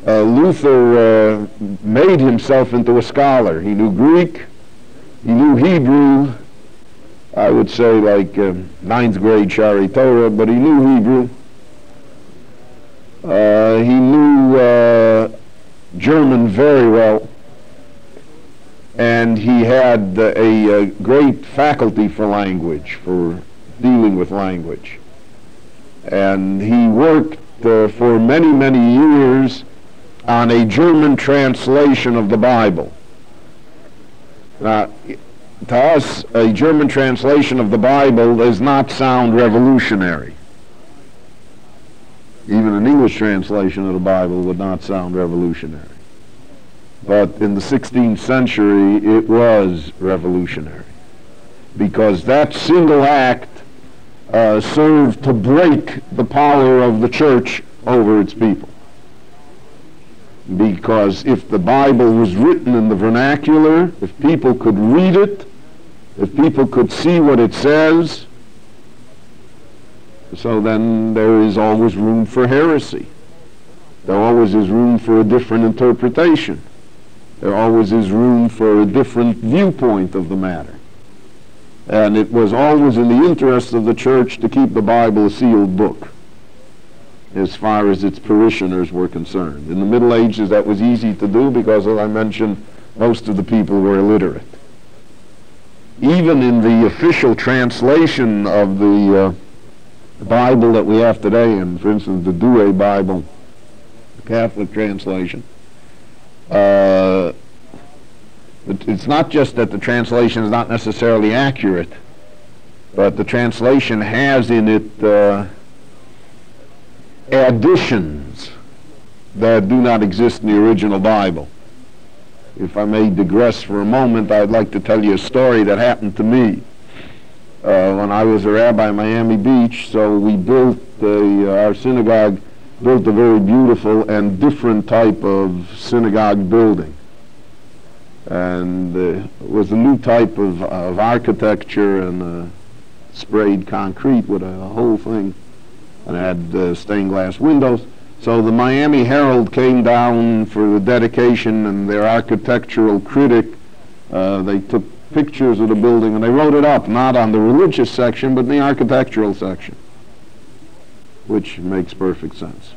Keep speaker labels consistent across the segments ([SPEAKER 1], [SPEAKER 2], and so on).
[SPEAKER 1] Luther made himself into a scholar. He knew Greek, he knew Hebrew, I would say like ninth grade Shari Torah, but he knew Hebrew. He knew German very well, and he had a great faculty for language, for dealing with language. And he worked for many, many years on a German translation of the Bible. Now, to us, a German translation of the Bible does not sound revolutionary. Even an English translation of the Bible would not sound revolutionary. But in the 16th century, it was revolutionary, because that single act served to break the power of the church over its people. Because if the Bible was written in the vernacular, if people could read it, if people could see what it says, so then there is always room for heresy. There always is room for a different interpretation. There always is room for a different viewpoint of the matter. And it was always in the interest of the church to keep the Bible a sealed book, as far as its parishioners were concerned. In the Middle Ages, that was easy to do because, as I mentioned, most of the people were illiterate. Even in the official translation of the Bible that we have today, and for instance, the Douay Bible, the Catholic translation, it's not just that the translation is not necessarily accurate, but the translation has in it additions that do not exist in the original Bible. If I may digress for a moment, I'd like to tell you a story that happened to me when I was a rabbi in Miami Beach. So we built, our synagogue built a very beautiful and different type of synagogue building. And it was a new type of architecture, and sprayed concrete with a whole thing, and it had stained glass windows. So the Miami Herald came down for the dedication, and their architectural critic, they took pictures of the building and they wrote it up, not on the religious section, but in the architectural section, which makes perfect sense.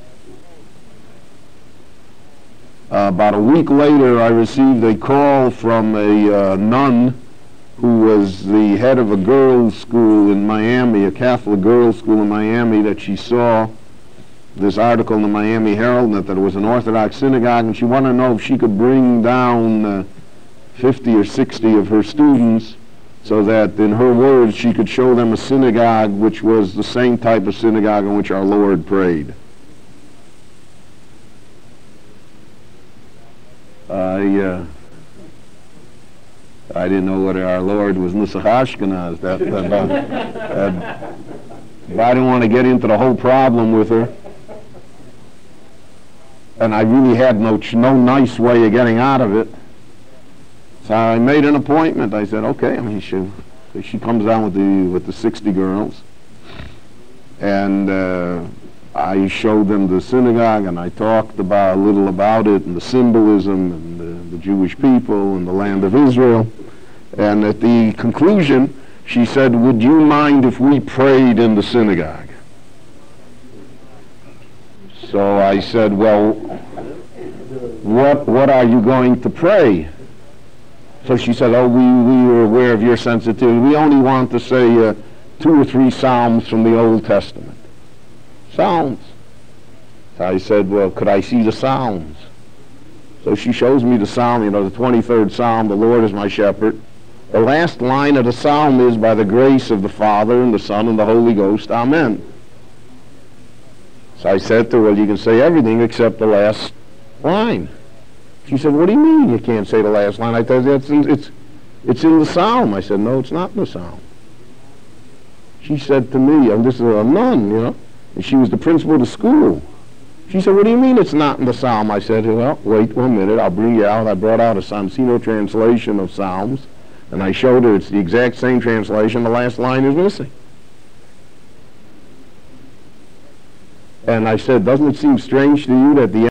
[SPEAKER 1] About a week later, I received a call from a nun who was the head of a girls' school in Miami, a Catholic girls' school in Miami, that she saw this article in the Miami Herald that there was an Orthodox synagogue, and she wanted to know if she could bring down 50 or 60 of her students so that, in her words, she could show them a synagogue which was the same type of synagogue in which our Lord prayed. I didn't know whether our Lord was Nusach Ashkenaz. But I didn't want to get into the whole problem with her, and I really had no nice way of getting out of it. So I made an appointment. I said, okay. I mean, she comes down with the 60 girls, and I showed them the synagogue, and I talked a little about it, and the symbolism, and the Jewish people, and the land of Israel. And at the conclusion, she said, would you mind if we prayed in the synagogue? So I said, well, what are you going to pray? So she said, oh, we were aware of your sensitivity. We only want to say 2 or 3 Psalms from the Old Testament. Psalms. So I said, well, could I see the Psalms? So she shows me the Psalm, the 23rd Psalm, the Lord is my shepherd. The last line of the Psalm is, by the grace of the Father and the Son and the Holy Ghost, Amen. So I said to her, well, you can say everything except the last line. She said, what do you mean you can't say the last line? I told her, it's in the Psalm. I said, no, it's not in the Psalm. She said to me, and this is a nun, and she was the principal of the school. She said, what do you mean it's not in the Psalm? I said, well, wait 1 minute, I'll bring you out. I brought out a Samsino translation of Psalms, and I showed her it's the exact same translation. The last line is missing. And I said, doesn't it seem strange to you that the